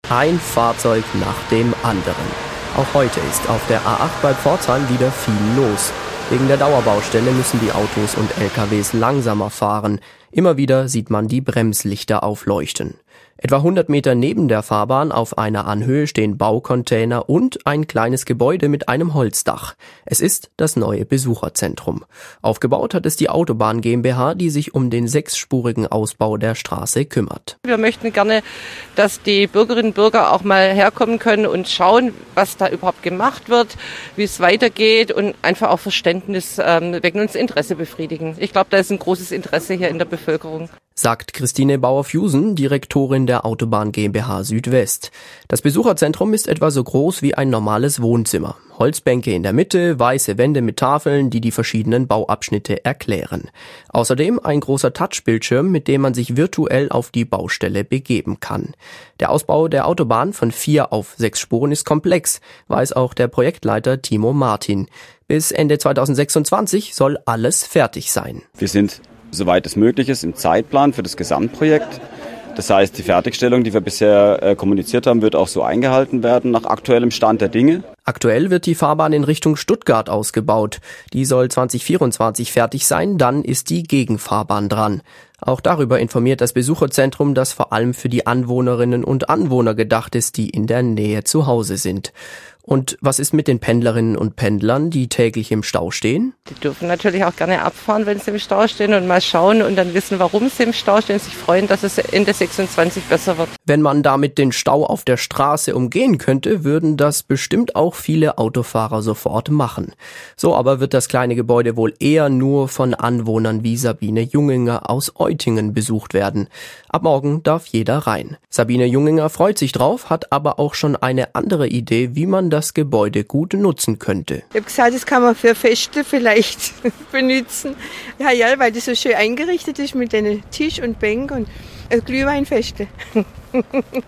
Ein Fahrzeug nach dem anderen. Auch heute ist auf der A8 bei Pforzheim wieder viel los. Wegen der Dauerbaustelle müssen die Autos und LKWs langsamer fahren. Immer wieder sieht man die Bremslichter aufleuchten. Etwa 100 Meter neben der Fahrbahn auf einer Anhöhe stehen Baucontainer und ein kleines Gebäude mit einem Holzdach. Es ist das neue Besucherzentrum. Aufgebaut hat es die Autobahn GmbH, die sich um den 6-spurigen Ausbau der Straße kümmert. Wir möchten gerne, dass die Bürgerinnen und Bürger auch mal herkommen können und schauen, was da überhaupt gemacht wird, wie es weitergeht und einfach auch Verständnis wecken und das Interesse befriedigen. Ich glaube, da ist ein großes Interesse hier in der Bevölkerung. Sagt Christine Bauer-Fusen, Direktorin der Autobahn GmbH Südwest. Das Besucherzentrum ist etwa so groß wie ein normales Wohnzimmer. Holzbänke in der Mitte, weiße Wände mit Tafeln, die die verschiedenen Bauabschnitte erklären. Außerdem ein großer Touchbildschirm, mit dem man sich virtuell auf die Baustelle begeben kann. Der Ausbau der Autobahn von 4 auf 6 Spuren ist komplex, weiß auch der Projektleiter Timo Martin. Bis Ende 2026 soll alles fertig sein. Wir sind, soweit es möglich ist, im Zeitplan für das Gesamtprojekt. Das heißt, die Fertigstellung, die wir bisher kommuniziert haben, wird auch so eingehalten werden nach aktuellem Stand der Dinge. Aktuell wird die Fahrbahn in Richtung Stuttgart ausgebaut. Die soll 2024 fertig sein, dann ist die Gegenfahrbahn dran. Auch darüber informiert das Besucherzentrum, das vor allem für die Anwohnerinnen und Anwohner gedacht ist, die in der Nähe zu Hause sind. Und was ist mit den Pendlerinnen und Pendlern, die täglich im Stau stehen? Die dürfen natürlich auch gerne abfahren, wenn sie im Stau stehen und mal schauen und dann wissen, warum sie im Stau stehen und sich freuen, dass es Ende 26 besser wird. Wenn man damit den Stau auf der Straße umgehen könnte, würden das bestimmt auch viele Autofahrer sofort machen. So aber wird das kleine Gebäude wohl eher nur von Anwohnern wie Sabine Junginger aus Eutingen besucht werden. Ab morgen darf jeder rein. Sabine Junginger freut sich drauf, hat aber auch schon eine andere Idee, wie man das Gebäude gut nutzen könnte. Ich habe gesagt, das kann man für Feste vielleicht benutzen. Ja, weil das so schön eingerichtet ist mit den Tisch und Bänken und Glühweinfeste.